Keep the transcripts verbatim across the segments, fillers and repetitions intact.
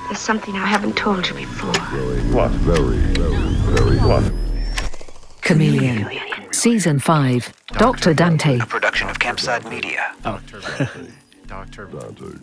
There's something I haven't told you before. What? Very, very, very what? Chameleon. Season five. Doctor Dante. A production of Campside Media. Doctor Doctor Dante.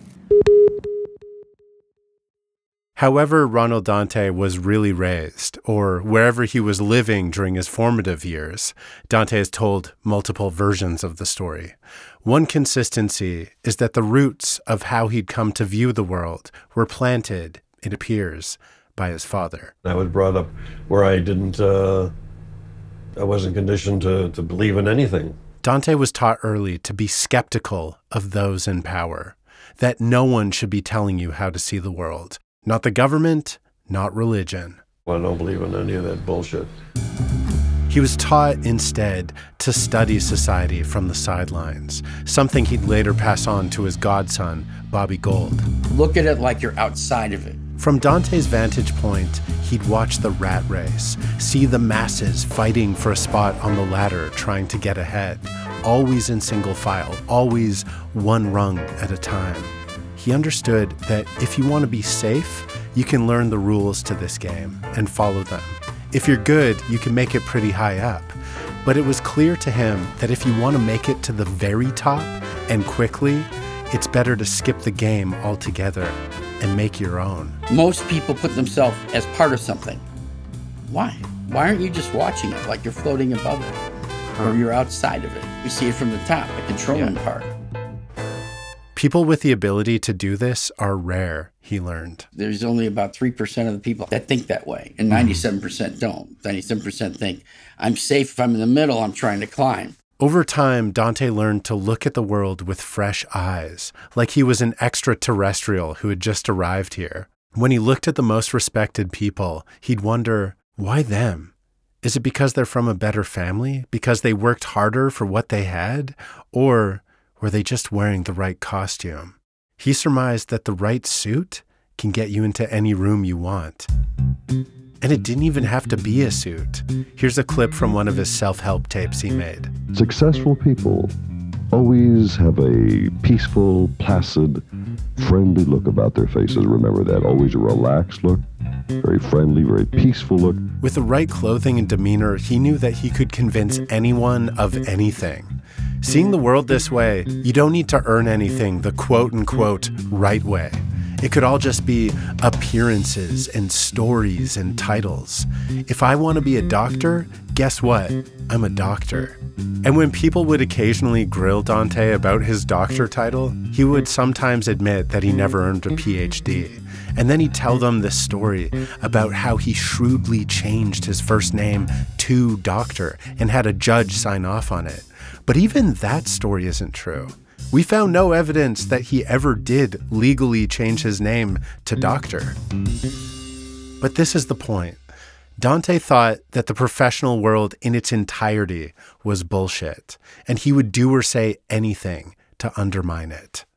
However Ronald Dante was really raised, or wherever he was living during his formative years, Dante has told multiple versions of the story. One consistency is that the roots of how he'd come to view the world were planted, it appears, by his father. I was brought up where I didn't, uh, I wasn't conditioned to, to believe in anything. Dante was taught early to be skeptical of those in power, that no one should be telling you how to see the world. Not the government, not religion. I don't believe in any of that bullshit. He was taught instead to study society from the sidelines, something he'd later pass on to his godson, Bobby Gold. Look at it like you're outside of it. From Dante's vantage point, he'd watch the rat race, see the masses fighting for a spot on the ladder trying to get ahead, always in single file, always one rung at a time. He understood that if you want to be safe, you can learn the rules to this game and follow them. If you're good, you can make it pretty high up. But it was clear to him that if you want to make it to the very top and quickly, it's better to skip the game altogether and make your own. Most people put themselves as part of something. Why? Why aren't you just watching it like you're floating above it? Huh. Or you're outside of it? You see it from the top, the controlling yeah. part. People with the ability to do this are rare, he learned. There's only about three percent of the people that think that way, and ninety-seven percent don't. ninety-seven percent think, I'm safe if I'm in the middle, I'm trying to climb. Over time, Dante learned to look at the world with fresh eyes, like he was an extraterrestrial who had just arrived here. When he looked at the most respected people, he'd wonder, why them? Is it because they're from a better family? Because they worked harder for what they had? Or were they just wearing the right costume? He surmised that the right suit can get you into any room you want. And it didn't even have to be a suit. Here's a clip from one of his self-help tapes he made. Successful people always have a peaceful, placid, friendly look about their faces. Remember that. Always a relaxed look, very friendly, very peaceful look. With the right clothing and demeanor, he knew that he could convince anyone of anything. Seeing the world this way, you don't need to earn anything the quote-unquote right way. It could all just be appearances and stories and titles. If I want to be a doctor, guess what? I'm a doctor. And when people would occasionally grill Dante about his doctor title, he would sometimes admit that he never earned a P H D. And then he'd tell them this story about how he shrewdly changed his first name to Doctor and had a judge sign off on it. But even that story isn't true. We found no evidence that he ever did legally change his name to Doctor. But this is the point. Dante thought that the professional world in its entirety was bullshit, and he would do or say anything to undermine it.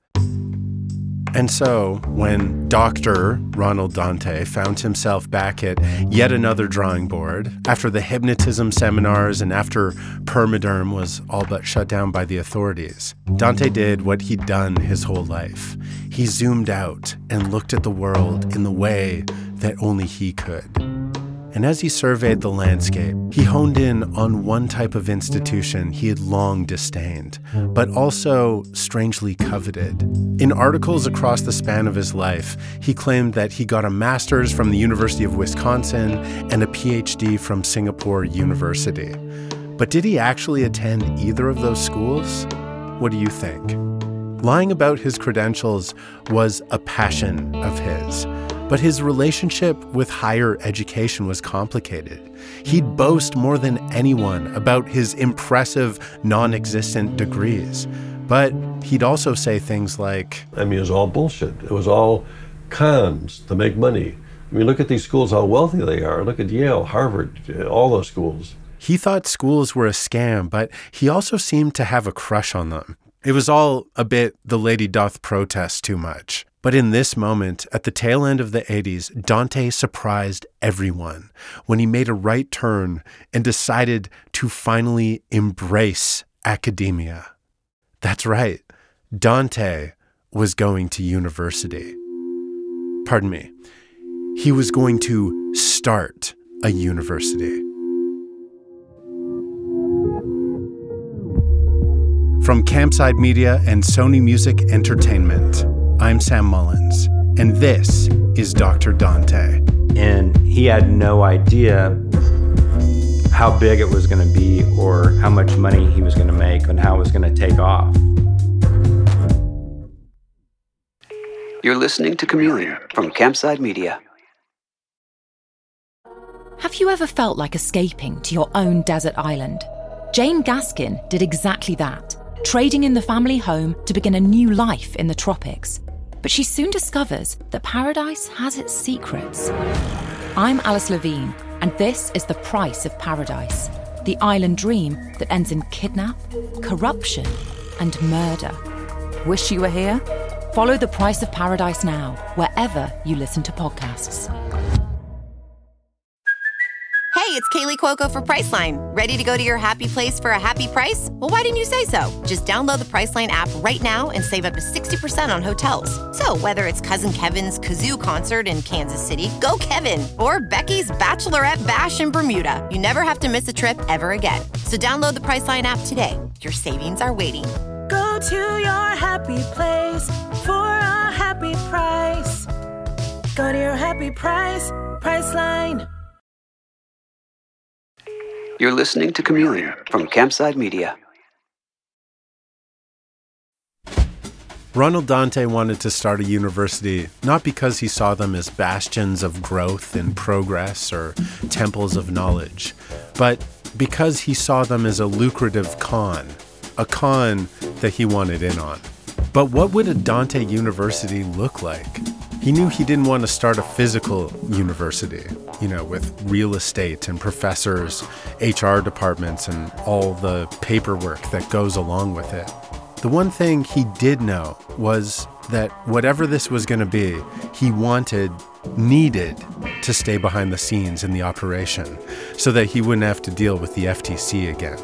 And so, when Doctor Ronald Dante found himself back at yet another drawing board, after the hypnotism seminars and after Permaderm was all but shut down by the authorities, Dante did what he'd done his whole life. He zoomed out and looked at the world in the way that only he could. And as he surveyed the landscape, he honed in on one type of institution he had long disdained, but also strangely coveted. In articles across the span of his life, he claimed that he got a master's from the University of Wisconsin and a P H D from Singapore University. But did he actually attend either of those schools? What do you think? Lying about his credentials was a passion of his. But his relationship with higher education was complicated. He'd boast more than anyone about his impressive, non-existent degrees. But he'd also say things like, I mean, it was all bullshit. It was all cons to make money. I mean, look at these schools, how wealthy they are. Look at Yale, Harvard, all those schools. He thought schools were a scam, but he also seemed to have a crush on them. It was all a bit the lady doth protest too much. But in this moment, at the tail end of the eighties, Dante surprised everyone when he made a right turn and decided to finally embrace academia. That's right, Dante was going to university. pardon me, he was going to start a university. From Campside Media and Sony Music Entertainment, I'm Sam Mullins, and this is Doctor Dante. And he had no idea how big it was going to be or how much money he was going to make and how it was going to take off. You're listening to Chameleon from Campside Media. Have you ever felt like escaping to your own desert island? Jane Gaskin did exactly that, trading in the family home to begin a new life in the tropics. But she soon discovers that paradise has its secrets. I'm Alice Levine, and this is The Price of Paradise, the island dream that ends in kidnap, corruption, and murder. Wish you were here? Follow The Price of Paradise now, wherever you listen to podcasts. Hey, it's Kaylee Cuoco for Priceline. Ready to go to your happy place for a happy price? Well, why didn't you say so? Just download the Priceline app right now and save up to sixty percent on hotels. So whether it's Cousin Kevin's Kazoo Concert in Kansas City, go Kevin, or Becky's Bachelorette Bash in Bermuda, you never have to miss a trip ever again. So download the Priceline app today. Your savings are waiting. Go to your happy place for a happy price. Go to your happy price, Priceline. You're listening to Chameleon from Campside Media. Ronald Dante wanted to start a university not because he saw them as bastions of growth and progress or temples of knowledge, but because he saw them as a lucrative con, a con that he wanted in on. But what would a Dante University look like? He knew he didn't want to start a physical university, you know, with real estate and professors, H R departments, and all the paperwork that goes along with it. The one thing he did know was that whatever this was going to be, he wanted, needed to stay behind the scenes in the operation so that he wouldn't have to deal with the F T C again.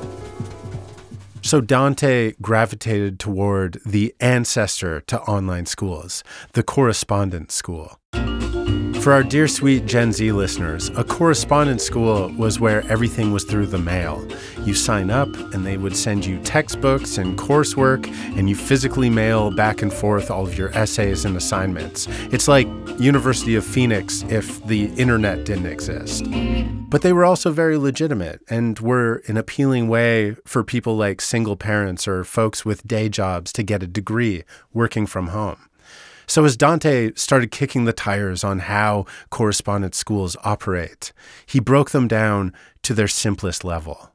So Dante gravitated toward the ancestor to online schools, the correspondence school. For our dear sweet Gen Z listeners, a correspondence school was where everything was through the mail. You sign up and they would send you textbooks and coursework, and you physically mail back and forth all of your essays and assignments. It's like University of Phoenix if the internet didn't exist. But they were also very legitimate and were an appealing way for people like single parents or folks with day jobs to get a degree working from home. So as Dante started kicking the tires on how correspondence schools operate, he broke them down to their simplest level.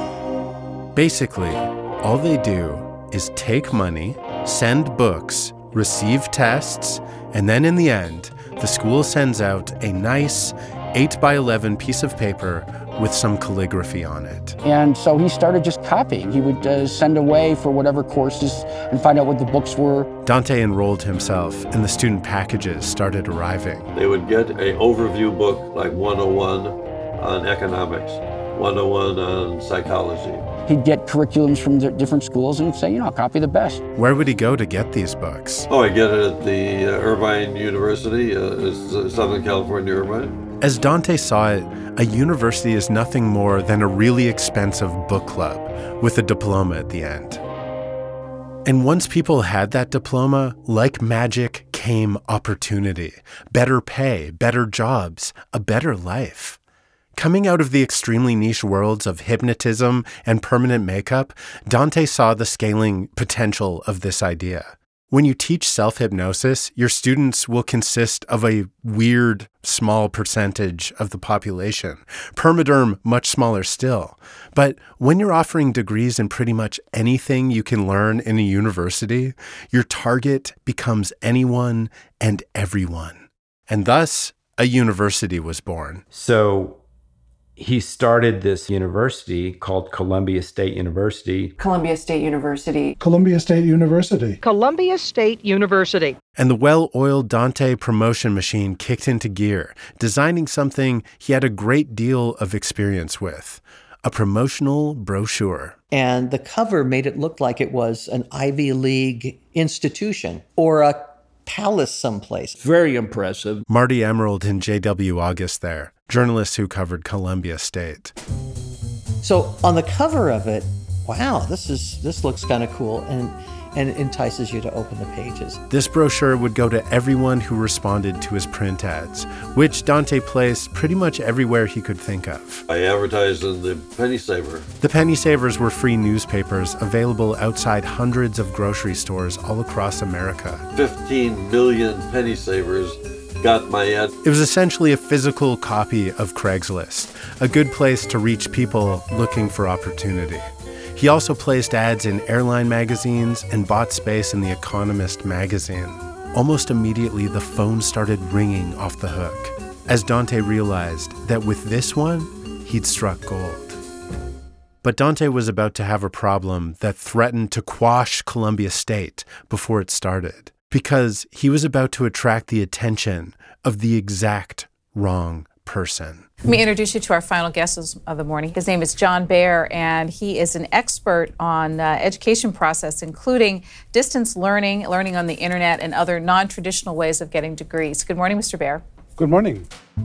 Basically, all they do is take money, send books, receive tests, and then in the end, the school sends out a nice eight by eleven piece of paper with some calligraphy on it. And so he started just copying. He would uh, send away for whatever courses and find out what the books were. Dante enrolled himself, and the student packages started arriving. They would get an overview book like one oh one on economics, one oh one on psychology. He'd get curriculums from the different schools and he'd say, you know, copy the best. Where would he go to get these books? Oh, I get it at the uh, Irvine University, uh, Southern California, Irvine. As Dante saw it, a university is nothing more than a really expensive book club with a diploma at the end. And once people had that diploma, like magic came opportunity, better pay, better jobs, a better life. Coming out of the extremely niche worlds of hypnotism and permanent makeup, Dante saw the scaling potential of this idea. When you teach self-hypnosis, your students will consist of a weird, small percentage of the population. Permaderm, much smaller still. But when you're offering degrees in pretty much anything you can learn in a university, your target becomes anyone and everyone. And thus, a university was born. So he started this university called Columbia State University. Columbia State University. Columbia State University. Columbia State University. And the well-oiled Dante promotion machine kicked into gear, designing something he had a great deal of experience with, a promotional brochure. And the cover made it look like it was an Ivy League institution or a palace someplace. Very impressive. Marty Emerald and J W August there, journalists who covered Columbia State. So on the cover of it, wow, this is this looks kind of cool, and and entices you to open the pages. This brochure would go to everyone who responded to his print ads, which Dante placed pretty much everywhere he could think of. I advertised in the Penny Saver. The Penny Savers were free newspapers available outside hundreds of grocery stores all across America. fifteen million Penny Savers got my ad. It was essentially a physical copy of Craigslist, a good place to reach people looking for opportunity. He also placed ads in airline magazines and bought space in The Economist magazine. Almost immediately, the phone started ringing off the hook, as Dante realized that with this one, he'd struck gold. But Dante was about to have a problem that threatened to quash Columbia State before it started, because he was about to attract the attention of the exact wrong person. Let me introduce you to our final guest of the morning. His name is John Bear, and he is an expert on uh, education process, including distance learning, learning on the internet, and other non-traditional ways of getting degrees. Good morning, Mister Bear. Good morning.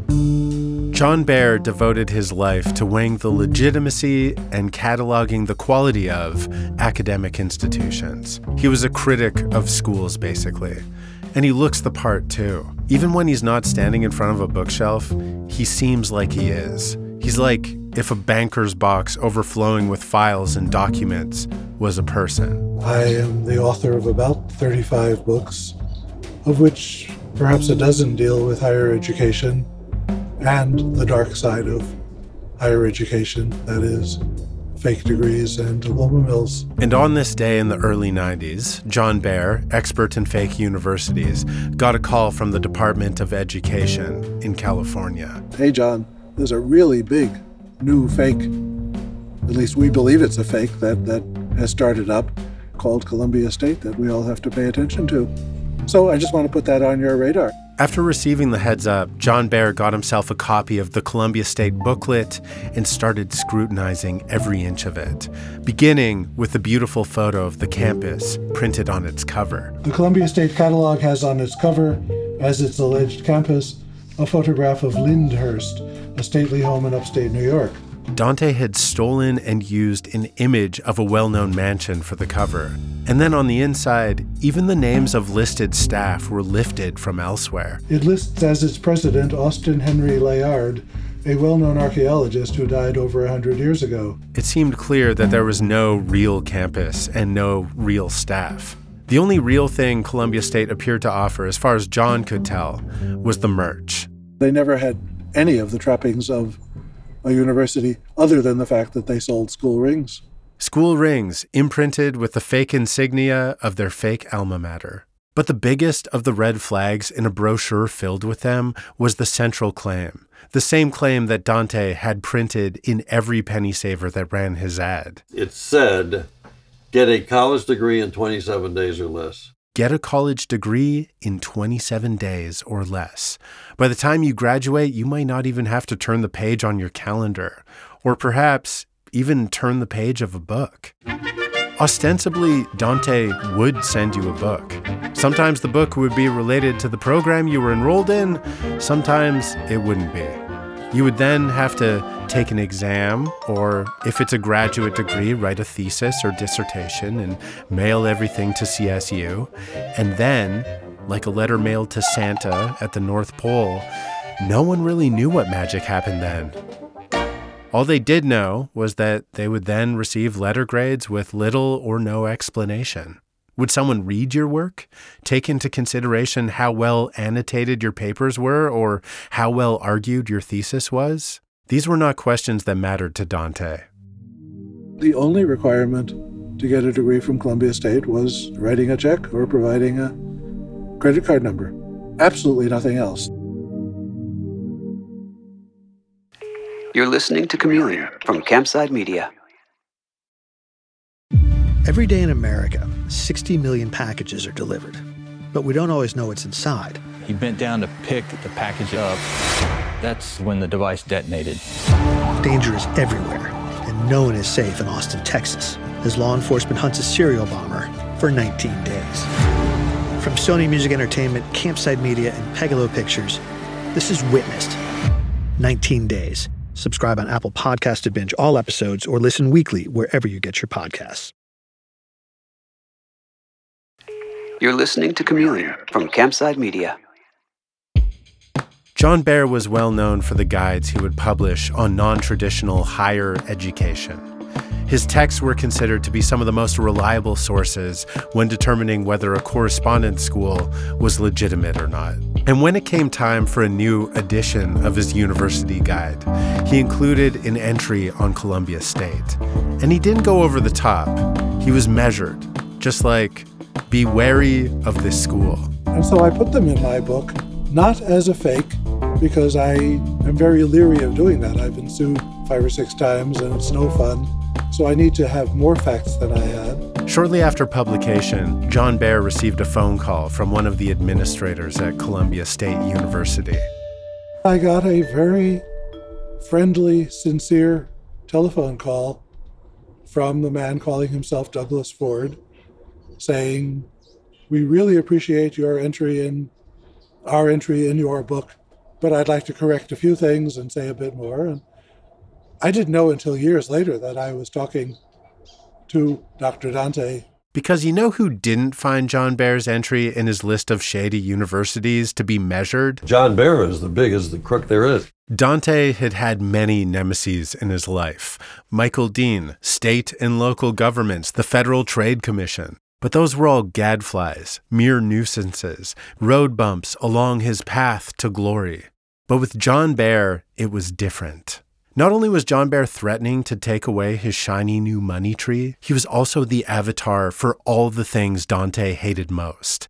John Bear devoted his life to weighing the legitimacy and cataloging the quality of academic institutions. He was a critic of schools, basically. And he looks the part, too. Even when he's not standing in front of a bookshelf, he seems like he is. He's like if a banker's box overflowing with files and documents was a person. I am the author of about thirty-five books, of which perhaps a dozen deal with higher education and the dark side of higher education, that is, fake degrees and diploma mills. And on this day in the early nineties, John Bear, expert in fake universities, got a call from the Department of Education in California. Hey, John, there's a really big new fake, at least we believe it's a fake, that, that has started up called Columbia State that we all have to pay attention to. So I just want to put that on your radar. After receiving the heads up, John Bear got himself a copy of the Columbia State booklet and started scrutinizing every inch of it, beginning with the beautiful photo of the campus printed on its cover. The Columbia State catalog has on its cover, as its alleged campus, a photograph of Lyndhurst, a stately home in upstate New York. Dante had stolen and used an image of a well-known mansion for the cover. And then on the inside, even the names of listed staff were lifted from elsewhere. It lists as its president Austin Henry Layard, a well-known archaeologist who died over one hundred years ago. It seemed clear that there was no real campus and no real staff. The only real thing Columbia State appeared to offer, as far as John could tell, was the merch. They never had any of the trappings of a university other than the fact that they sold school rings. School rings imprinted with the fake insignia of their fake alma mater. But the biggest of the red flags in a brochure filled with them was the central claim, the same claim that Dante had printed in every penny saver that ran his ad. It said, get a college degree in twenty-seven days or less. Get a college degree in twenty-seven days or less. By the time you graduate, you might not even have to turn the page on your calendar, or perhaps even turn the page of a book. Ostensibly, Dante would send you a book. Sometimes the book would be related to the program you were enrolled in, sometimes it wouldn't be. You would then have to take an exam, or if it's a graduate degree, write a thesis or dissertation and mail everything to C S U. And then, like a letter mailed to Santa at the North Pole, no one really knew what magic happened then. All they did know was that they would then receive letter grades with little or no explanation. Would someone read your work, take into consideration how well annotated your papers were or how well argued your thesis was? These were not questions that mattered to Dante. The only requirement to get a degree from Columbia State was writing a check or providing a credit card number. Absolutely nothing else. You're listening to Chameleon from Campside Media. Every day in America, sixty million packages are delivered, but we don't always know what's inside. He bent down to pick the package up. That's when the device detonated. Danger is everywhere, and no one is safe in Austin, Texas, as law enforcement hunts a serial bomber for nineteen days. From Sony Music Entertainment, Campside Media, and Pegalo Pictures, this is Witnessed. nineteen days. Subscribe on Apple Podcasts to binge all episodes or listen weekly wherever you get your podcasts. You're listening to Chameleon from Campside Media. John Bear was well known for the guides he would publish on non-traditional higher education. His texts were considered to be some of the most reliable sources when determining whether a correspondence school was legitimate or not. And when it came time for a new edition of his university guide, he included an entry on Columbia State. And he didn't go over the top. He was measured, just like, be wary of this school. And so I put them in my book, not as a fake, because I am very leery of doing that. I've been sued five or six times, and it's no fun. So I need to have more facts than I had. Shortly after publication, John Bear received a phone call from one of the administrators at Columbia State University. I got a very friendly, sincere telephone call from the man calling himself Douglas Ford, saying, "We really appreciate your entry in our entry in your book, but I'd like to correct a few things and say a bit more." And I didn't know until years later that I was talking to Doctor Dante. Because you know who didn't find John Bear's entry in his list of shady universities to be measured? John Bear is the biggest the crook there is. Dante had had many nemesis in his life. Michael Dean, state and local governments, the Federal Trade Commission. But those were all gadflies, mere nuisances, road bumps along his path to glory. But with John Bear, it was different. Not only was John Bear threatening to take away his shiny new money tree, he was also the avatar for all the things Dante hated most.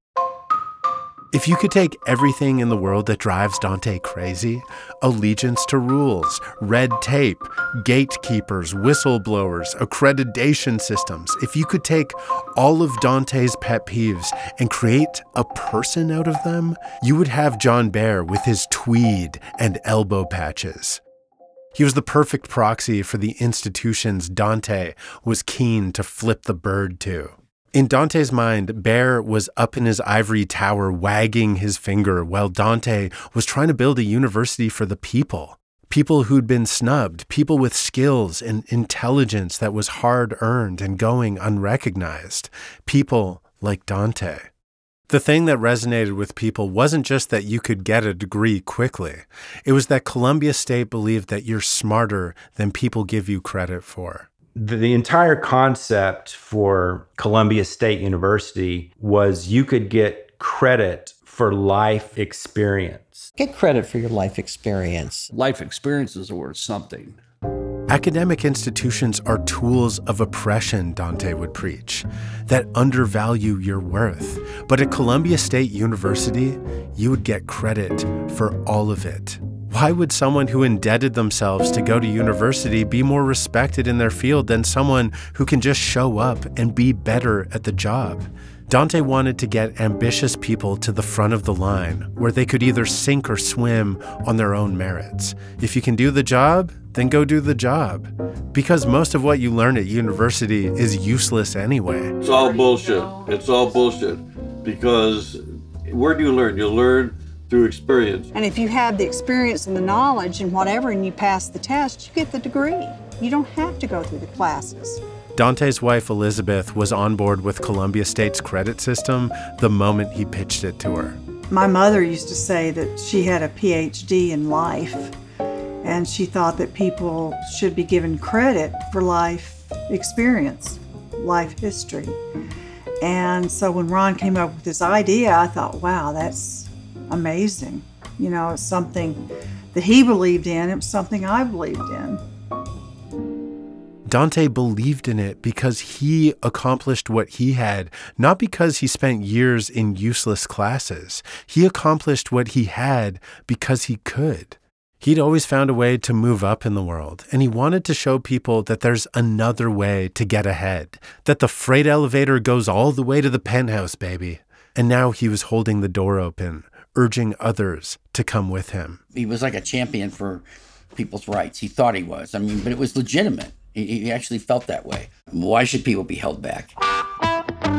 If you could take everything in the world that drives Dante crazy, allegiance to rules, red tape, gatekeepers, whistleblowers, accreditation systems, if you could take all of Dante's pet peeves and create a person out of them, you would have John Bear with his tweed and elbow patches. He was the perfect proxy for the institutions Dante was keen to flip the bird to. In Dante's mind, Bear was up in his ivory tower wagging his finger while Dante was trying to build a university for the people. People who'd been snubbed, people with skills and intelligence that was hard-earned and going unrecognized. People like Dante. The thing that resonated with people wasn't just that you could get a degree quickly. It was that Columbia State believed that you're smarter than people give you credit for. The entire concept for Columbia State University was you could get credit for life experience. Get credit for your life experience. Life experiences are worth something. Academic institutions are tools of oppression, Dante would preach, that undervalue your worth. But at Columbia State University, you would get credit for all of it. Why would someone who indebted themselves to go to university be more respected in their field than someone who can just show up and be better at the job? Dante wanted to get ambitious people to the front of the line, where they could either sink or swim on their own merits. If you can do the job, then go do the job. Because most of what you learn at university is useless anyway. It's all bullshit. It's all bullshit. Because where do you learn? You learn through experience. And if you have the experience and the knowledge and whatever, and you pass the test, you get the degree. You don't have to go through the classes. Dante's wife, Elizabeth, was on board with Columbia State's credit system the moment he pitched it to her. My mother used to say that she had a P H D in life, and she thought that people should be given credit for life experience, life history. And so when Ron came up with this idea, I thought, wow, that's amazing. You know, it's something that he believed in. It was something I believed in. Dante believed in it because he accomplished what he had, not because he spent years in useless classes. He accomplished what he had because he could. He'd always found a way to move up in the world, and he wanted to show people that there's another way to get ahead, that the freight elevator goes all the way to the penthouse, baby. And now he was holding the door open, urging others to come with him. He was like a champion for people's rights. He thought he was. I mean, but it was legitimate. He actually felt that way. Why should people be held back?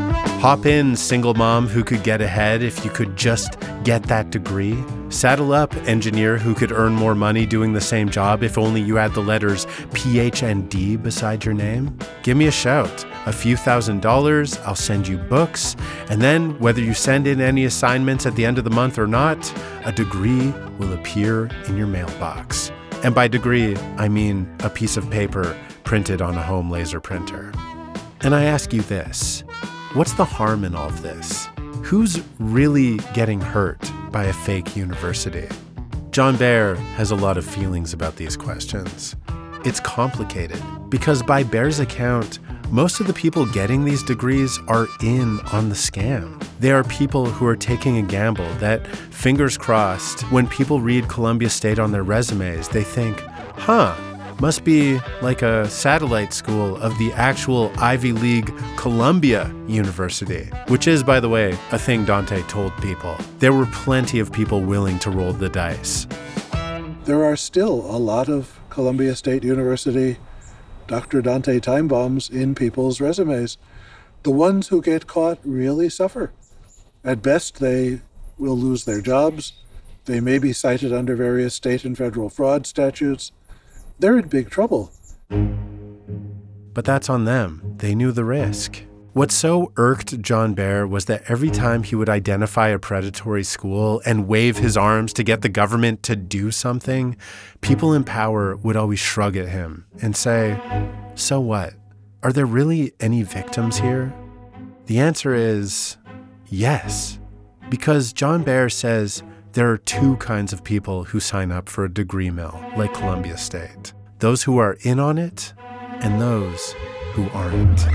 Hop in, single mom who could get ahead if you could just get that degree. Saddle up, engineer who could earn more money doing the same job if only you had the letters P H and D beside your name. Give me a shout. A few thousand dollars, I'll send you books, and then whether you send in any assignments at the end of the month or not, a degree will appear in your mailbox. And by degree, I mean a piece of paper printed on a home laser printer. And I ask you this, what's the harm in all of this? Who's really getting hurt by a fake university? John Bear has a lot of feelings about these questions. It's complicated because by Bear's account, most of the people getting these degrees are in on the scam. They are people who are taking a gamble that, fingers crossed, when people read Columbia State on their resumes, they think, huh, must be like a satellite school of the actual Ivy League Columbia University, which is, by the way, a thing Dante told people. There were plenty of people willing to roll the dice. There are still a lot of Columbia State University Doctor Dante time bombs in people's resumes. The ones who get caught really suffer. At best, they will lose their jobs. They may be cited under various state and federal fraud statutes. They're in big trouble. But that's on them. They knew the risk. What so irked John Bear was that every time he would identify a predatory school and wave his arms to get the government to do something, people in power would always shrug at him and say, so what? Are there really any victims here? The answer is yes, because John Bear says there are two kinds of people who sign up for a degree mill like Columbia State. Those who are in on it and those who aren't.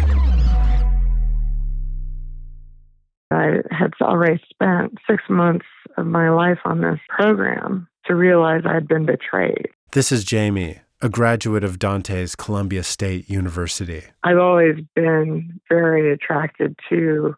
I had already spent six months of my life on this program to realize I'd been betrayed. This is Jamie, a graduate of Dante's Columbia State University. I've always been very attracted to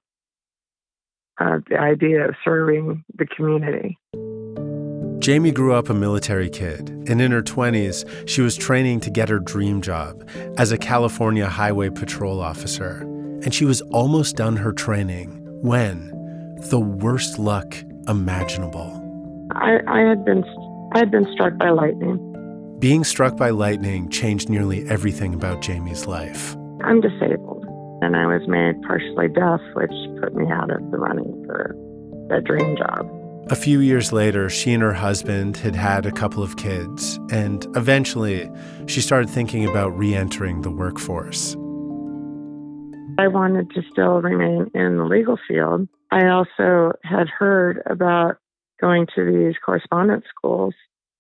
uh, the idea of serving the community. Jamie grew up a military kid, and in her twenties, she was training to get her dream job as a California Highway Patrol officer. And she was almost done her training when the worst luck imaginable. I, I had been I had been struck by lightning. Being struck by lightning changed nearly everything about Jamie's life. I'm disabled, and I was made partially deaf, which put me out of the running for that dream job. A few years later, she and her husband had had a couple of kids, and eventually she started thinking about re-entering the workforce. I wanted to still remain in the legal field. I also had heard about going to these correspondence schools,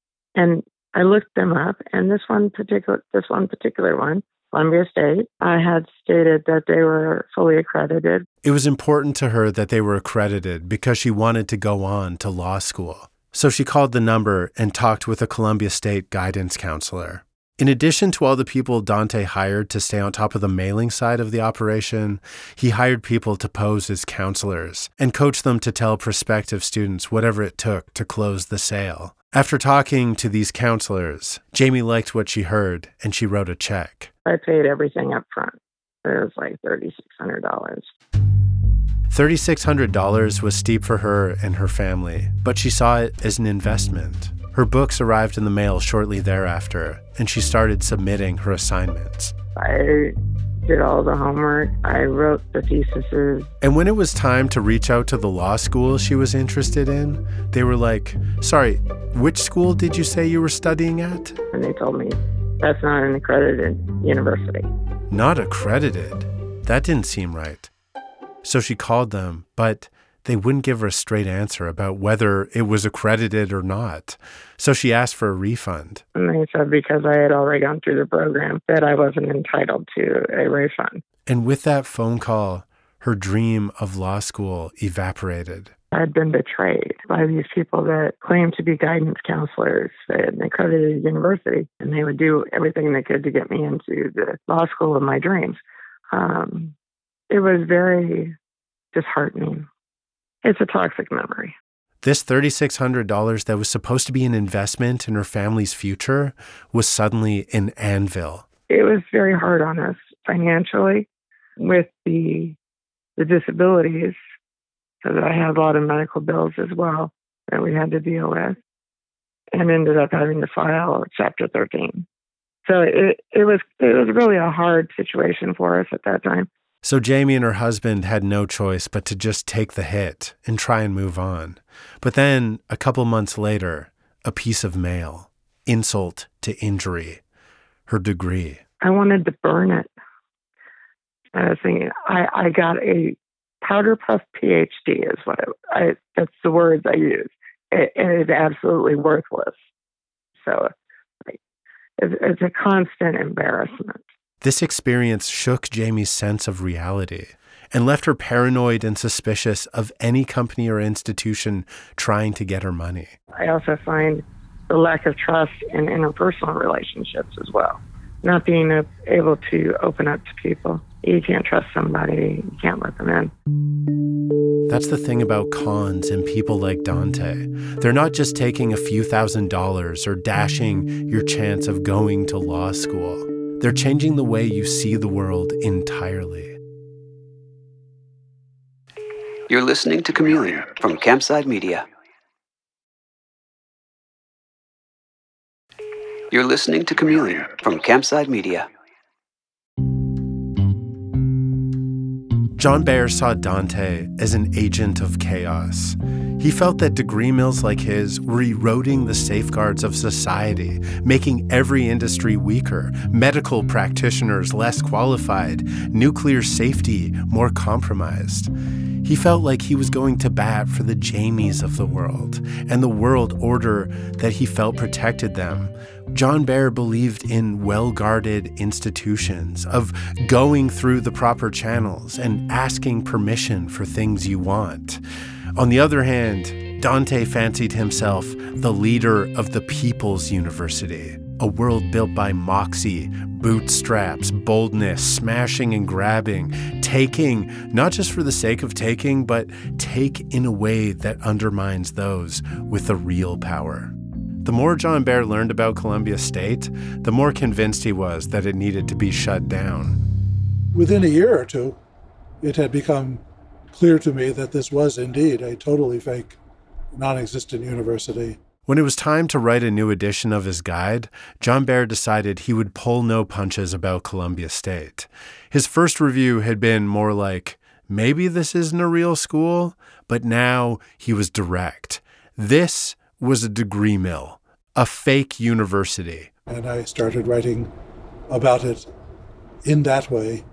and I looked them up. And this one particular, this one particular one, Columbia State, I had stated that they were fully accredited. It was important to her that they were accredited because she wanted to go on to law school. So she called the number and talked with a Columbia State guidance counselor. In addition to all the people Dante hired to stay on top of the mailing side of the operation, he hired people to pose as counselors and coach them to tell prospective students whatever it took to close the sale. After talking to these counselors, Jamie liked what she heard and she wrote a check. I paid everything up front. It was like three thousand six hundred dollars. three thousand six hundred dollars was steep for her and her family, but she saw it as an investment. Her books arrived in the mail shortly thereafter, and she started submitting her assignments. I did all the homework. I wrote the theses. And when it was time to reach out to the law school she was interested in, they were like, sorry, which school did you say you were studying at? And they told me, that's not an accredited university. Not accredited? That didn't seem right. So she called them, but they wouldn't give her a straight answer about whether it was accredited or not. So she asked for a refund. And they said because I had already gone through the program that I wasn't entitled to a refund. And with that phone call, her dream of law school evaporated. I'd been betrayed by these people that claimed to be guidance counselors at an accredited university, and they would do everything they could to get me into the law school of my dreams. Um, it was very disheartening. It's a toxic memory. This three thousand six hundred dollars that was supposed to be an investment in her family's future was suddenly an anvil. It was very hard on us financially with the the disabilities, so that I had a lot of medical bills as well that we had to deal with, and ended up having to file Chapter thirteen. So it, it was it was really a hard situation for us at that time. So Jamie and her husband had no choice but to just take the hit and try and move on. But then, a couple months later, a piece of mail, insult to injury, her degree. I wanted to burn it. I was thinking, I, I got a powder puff P H D is what I, I that's the words I use. It, and it's absolutely worthless. So like, it's, it's a constant embarrassment. This experience shook Jamie's sense of reality and left her paranoid and suspicious of any company or institution trying to get her money. I also find the lack of trust in interpersonal relationships as well. Not being able to open up to people. You can't trust somebody. You can't let them in. That's the thing about cons and people like Dante. They're not just taking a few thousand dollars or dashing your chance of going to law school. They're changing the way you see the world entirely. You're listening to Chameleon from Campside Media. You're listening to Chameleon from Campside Media. John Baer saw Dante as an agent of chaos. He felt that degree mills like his were eroding the safeguards of society, making every industry weaker, medical practitioners less qualified, nuclear safety more compromised. He felt like he was going to bat for the Jamies of the world and the world order that he felt protected them. John Baer believed in well-guarded institutions, of going through the proper channels and asking permission for things you want. On the other hand, Dante fancied himself the leader of the People's University, a world built by moxie, bootstraps, boldness, smashing and grabbing, taking, not just for the sake of taking, but take in a way that undermines those with the real power. The more John Baer learned about Columbia State, the more convinced he was that it needed to be shut down. Within a year or two, it had become clear to me that this was indeed a totally fake, non-existent university. When it was time to write a new edition of his guide, John Baer decided he would pull no punches about Columbia State. His first review had been more like, maybe this isn't a real school, but now he was direct. This was a degree mill, a fake university. And I started writing about it in that way.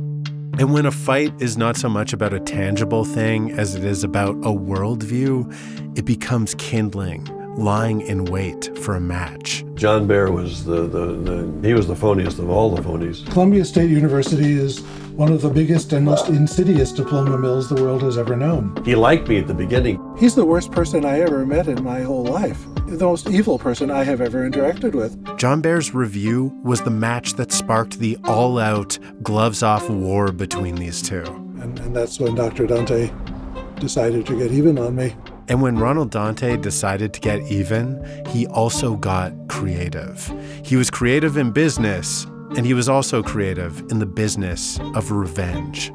And when a fight is not so much about a tangible thing as it is about a worldview, it becomes kindling, lying in wait for a match. John Baer was the, the, the he was the phoniest of all the phonies. Columbia State University is one of the biggest and most insidious diploma mills the world has ever known. He liked me at the beginning. He's the worst person I ever met in my whole life. The most evil person I have ever interacted with. John Baer's review was the match that sparked the all-out, gloves-off war between these two. And, and that's when Doctor Dante decided to get even on me. And when Ronald Dante decided to get even, he also got creative. He was creative in business, and he was also creative in the business of revenge.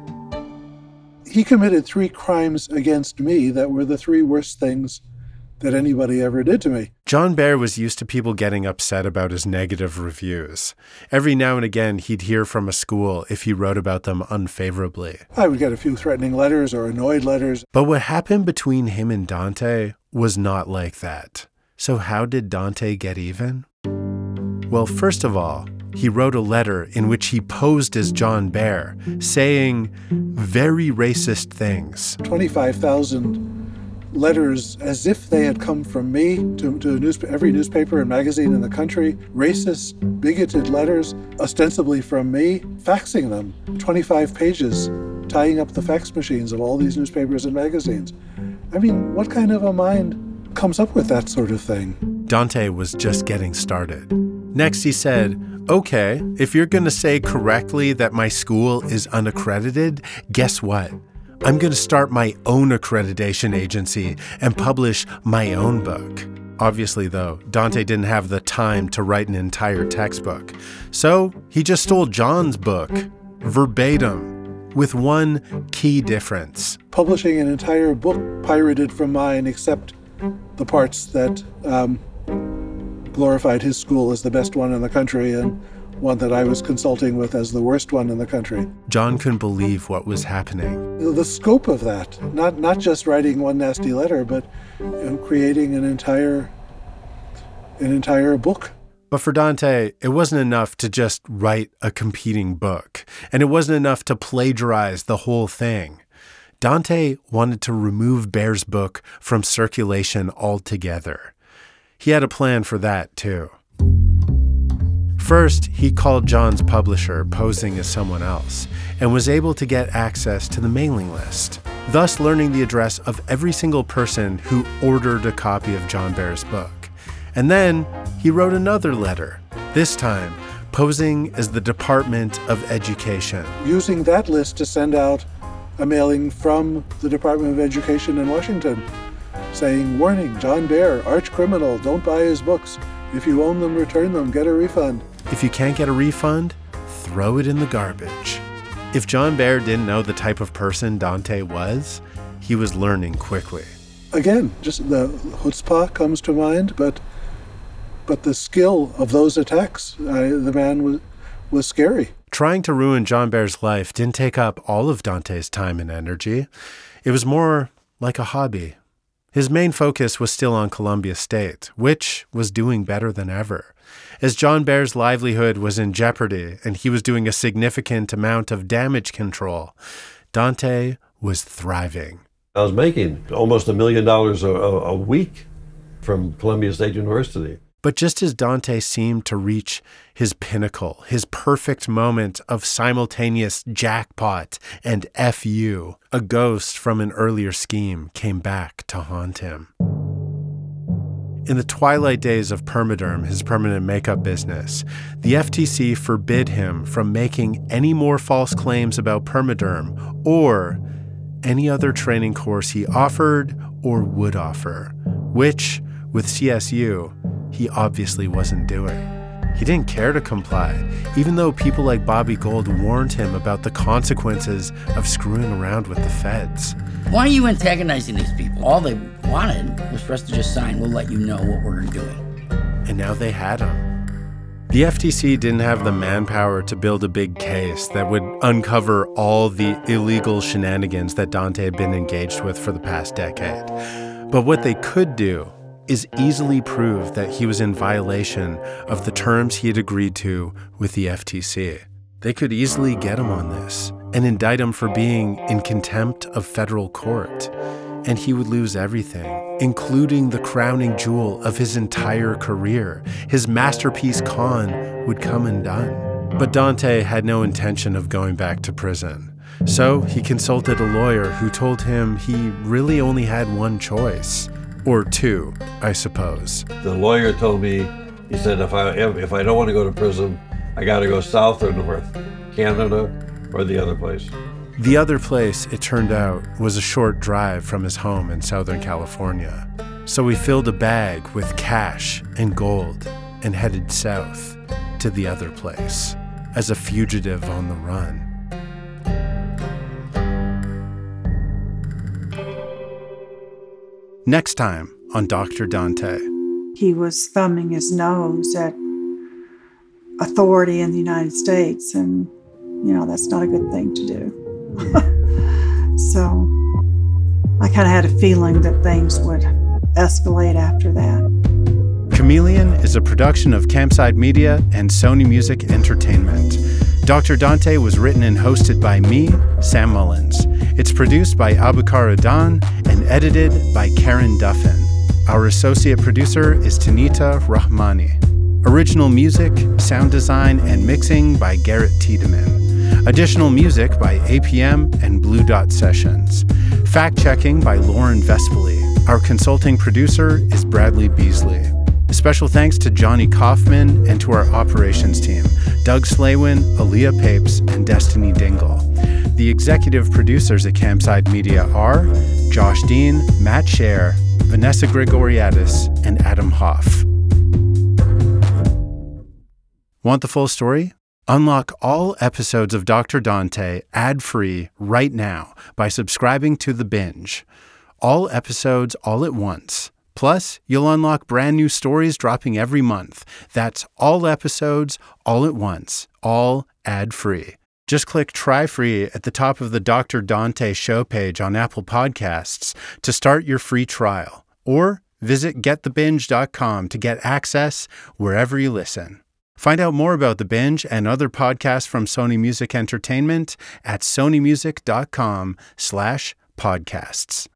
He committed three crimes against me that were the three worst things that anybody ever did to me. John Baer was used to people getting upset about his negative reviews. Every now and again, he'd hear from a school if he wrote about them unfavorably. I would get a few threatening letters or annoyed letters. But what happened between him and Dante was not like that. So how did Dante get even? Well, first of all, he wrote a letter in which he posed as John Baer, saying very racist things. twenty-five thousand letters as if they had come from me to, to news, every newspaper and magazine in the country, racist, bigoted letters, ostensibly from me, faxing them, twenty-five pages, tying up the fax machines of all these newspapers and magazines. I mean, what kind of a mind comes up with that sort of thing? Dante was just getting started. Next, he said, okay, if you're going to say correctly that my school is unaccredited, guess what? I'm going to start my own accreditation agency and publish my own book. Obviously, though, Dante didn't have the time to write an entire textbook. So he just stole John's book, verbatim, with one key difference. Publishing an entire book pirated from mine except the parts that um, glorified his school as the best one in the country and one that I was consulting with as the worst one in the country. John couldn't believe what was happening. The scope of that, not not just writing one nasty letter, but you know, creating an entire an entire book. But for Dante, it wasn't enough to just write a competing book, and it wasn't enough to plagiarize the whole thing. Dante wanted to remove Baer's book from circulation altogether. He had a plan for that, too. First, he called John's publisher, posing as someone else, and was able to get access to the mailing list, thus learning the address of every single person who ordered a copy of John Baer's book. And then he wrote another letter, this time posing as the Department of Education. Using that list to send out a mailing from the Department of Education in Washington saying, warning, John Baer, arch criminal, don't buy his books. If you own them, return them, get a refund. If you can't get a refund, throw it in the garbage. If John Baer didn't know the type of person Dante was, he was learning quickly. Again, just the chutzpah comes to mind, but but the skill of those attacks, I, the man was, was scary. Trying to ruin John Baer's life didn't take up all of Dante's time and energy. It was more like a hobby. His main focus was still on Columbia State, which was doing better than ever. As John Baer's livelihood was in jeopardy and he was doing a significant amount of damage control, Dante was thriving. I was making almost a million dollars a, a week from Columbia State University. But just as Dante seemed to reach his pinnacle, his perfect moment of simultaneous jackpot and F U, a ghost from an earlier scheme came back to haunt him. In the twilight days of Permaderm, his permanent makeup business, the F T C forbid him from making any more false claims about Permaderm or any other training course he offered or would offer, which, with C S U, he obviously wasn't doing. He didn't care to comply, even though people like Bobby Gold warned him about the consequences of screwing around with the feds. Why are you antagonizing these people? All they wanted was for us to just sign, we'll let you know what we're doing. And now they had him. The F T C didn't have the manpower to build a big case that would uncover all the illegal shenanigans that Dante had been engaged with for the past decade. But what they could do is easily prove that he was in violation of the terms he had agreed to with the F T C. They could easily get him on this and indict him for being in contempt of federal court, and he would lose everything, including the crowning jewel of his entire career. His masterpiece con would come undone. But Dante had no intention of going back to prison, so he consulted a lawyer who told him he really only had one choice. Or two, I suppose. The lawyer told me, he said, if I if I don't want to go to prison, I got to go south or north, Canada or the other place. The other place, it turned out, was a short drive from his home in Southern California. So he filled a bag with cash and gold and headed south to the other place as a fugitive on the run. Next time on Doctor Dante. He was thumbing his nose at authority in the United States, and, you know, that's not a good thing to do. So I kind of had a feeling that things would escalate after that. Chameleon is a production of Campside Media and Sony Music Entertainment. Doctor Dante was written and hosted by me, Sam Mullins. It's produced by Abukar Adan and edited by Karen Duffin. Our associate producer is Tanita Rahmani. Original music, sound design, and mixing by Garrett Tiedemann. Additional music by A P M and Blue Dot Sessions. Fact-checking by Lauren Vespoli. Our consulting producer is Bradley Beasley. Special thanks to Johnny Kaufman and to our operations team, Doug Slaywin, Aaliyah Papes, and Destiny Dingle. The executive producers at Campside Media are Josh Dean, Matt Scher, Vanessa Gregoriadis, and Adam Hoff. Want the full story? Unlock all episodes of Doctor Dante ad-free right now by subscribing to The Binge. All episodes all at once. Plus, you'll unlock brand new stories dropping every month. That's all episodes all at once, all ad-free. Just click Try Free at the top of the Doctor Dante show page on Apple Podcasts to start your free trial. Or visit get the binge dot com to get access wherever you listen. Find out more about The Binge and other podcasts from Sony Music Entertainment at sony music dot com slash podcasts.